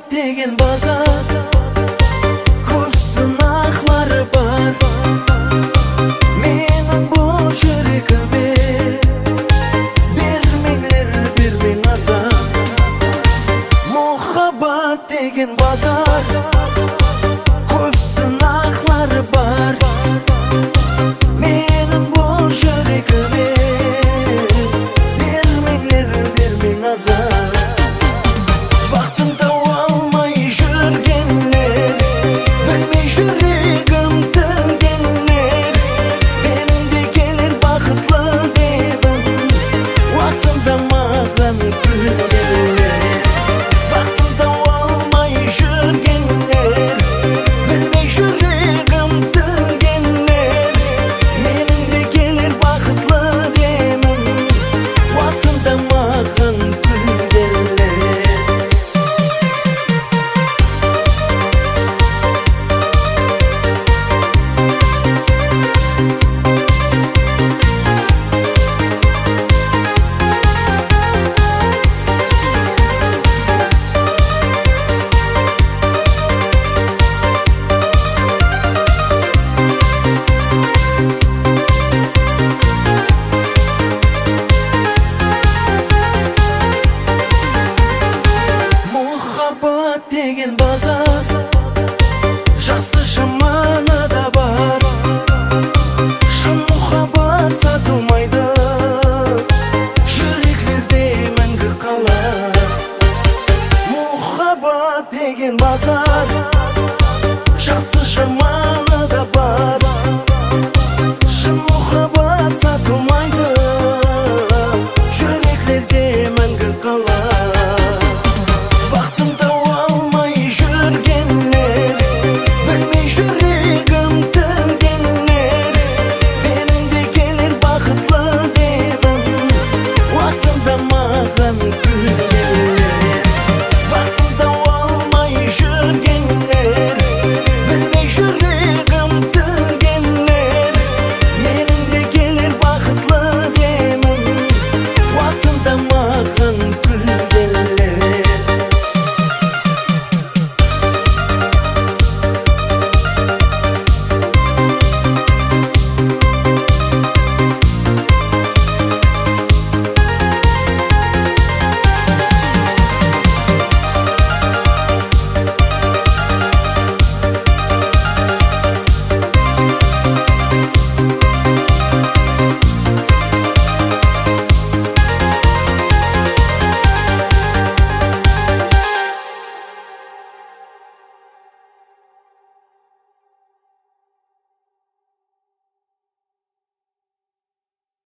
деген базар, көп сынақлары бар. Менің бұл жүрегіме бермеңлер, бермең азар. Мұхаббат деген базар, көп сынақлары бар. Менің бұл жүрегіме бермеңлер, бермең азар. Деген базар, жақсы жаманы да бар. Шын мұхаббат сатылмайды, жүректерде мәңгі қалар. Мұхаббат деген базар, жақсы жаманы